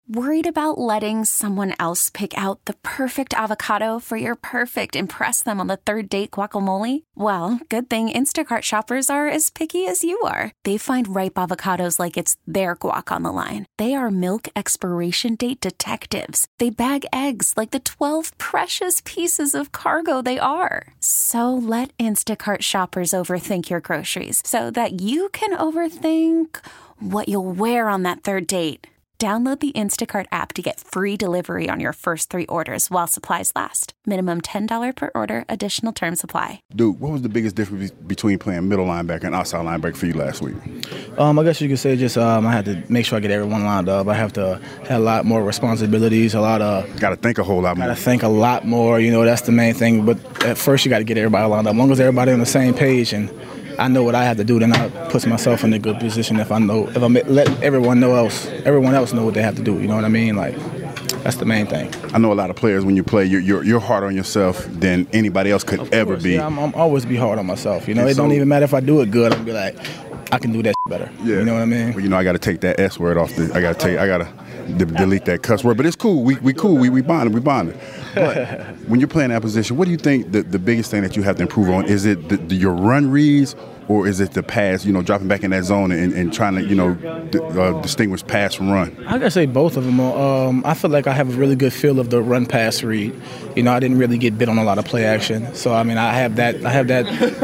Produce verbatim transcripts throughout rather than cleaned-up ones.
Worried about letting someone else pick out the perfect avocado for your perfect impress them on the third date guacamole? Well, good thing Instacart shoppers are as picky as you are. They find ripe avocados like it's their guac on the line. They are milk expiration date detectives. They bag eggs like the twelve precious pieces of cargo they are. So let Instacart shoppers overthink your groceries so that you can overthink what you'll wear on that third date. Download the Instacart app to get free delivery on your first three orders while supplies last. Minimum ten dollars per order. Additional terms apply. Dude, what was the biggest difference between playing middle linebacker and outside linebacker for you last week? Um, I guess you could say just um, I had to make sure I get everyone lined up. I have to have a lot more responsibilities, a lot of... Got to think a whole lot more. Got to think a lot more. You know, that's the main thing. But at first you got to get everybody lined up. As long as everybody on the same page and I know what I have to do, then I put myself in a good position if I know, if I let everyone know else, everyone else know what they have to do. You know what I mean? Like, that's the main thing. I know a lot of players, when you play, you're you're, you're harder on yourself than anybody else could Of ever course, be. Yeah, I'm, I'm always be hard on myself. You know, And it so- don't even matter if I do it good. I'm be like, I can do that better. Yeah. You know what I mean? Well, you know, I got to take that S word off. The, I got to take. I got to d- delete that cuss word. But it's cool. We we cool. We we bonded. We bonded. But when you're playing that position, what do you think the, the biggest thing that you have to improve on? Is it the, the, your run reads, or is it the pass? You know, dropping back in that zone and, and trying to you know d- uh, distinguish pass from run. I gotta say both of them. Um, I feel like I have a really good feel of the run pass read. You know, I didn't really get bit on a lot of play action, so I mean, I have that. I have that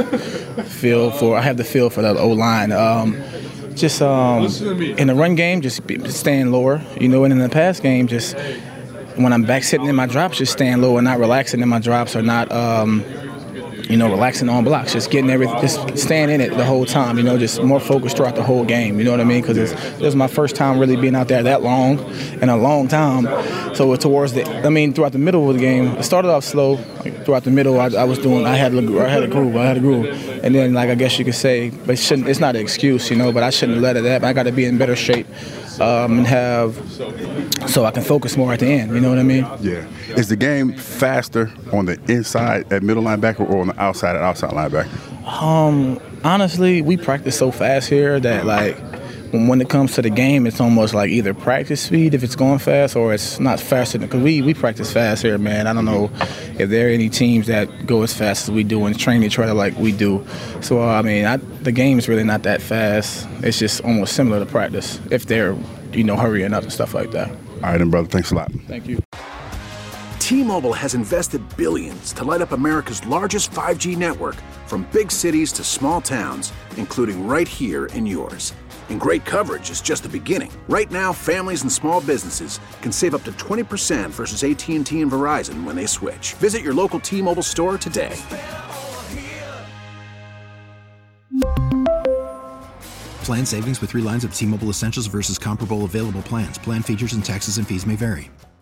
feel for. I have the feel for the O line. Um, just um, in the run game, just be, staying lower. You know, and in the pass game, just when I'm back sitting in my drops, just staying lower, not relaxing in my drops, or not. Um, You know, relaxing on blocks, just getting everything, just staying in it the whole time. You know, just more focused throughout the whole game. You know what I mean? Because this is my first time really being out there that long, in a long time. So towards the, I mean, throughout the middle of the game, it started off slow. Like, throughout the middle, I, I was doing, I had, a, I had a groove, I had a groove, and then like I guess you could say, but it shouldn't, it's not an excuse, you know. But I shouldn't have let it that. I got to be in better shape um, and have, so I can focus more at the end. You know what I mean? Yeah. Is the game faster on the inside at middle linebacker or on the outside at outside linebacker? Um, honestly, we practice so fast here that like when, when it comes to the game, it's almost like either practice speed if it's going fast or it's not faster because we we practice fast here, man. I don't know if there are any teams that go as fast as we do and train each other like we do. So uh, I mean, I, the game is really not that fast. It's just almost similar to practice if they're you know hurrying up and stuff like that. All right, then, brother. Thanks a lot. Thank you. T-Mobile has invested billions to light up America's largest five G network, from big cities to small towns, including right here in yours. And great coverage is just the beginning. Right now, families and small businesses can save up to twenty percent versus A T and T and Verizon when they switch. Visit your local T-Mobile store today. Plan savings with three lines of T-Mobile Essentials versus comparable available plans. Plan features and taxes and fees may vary.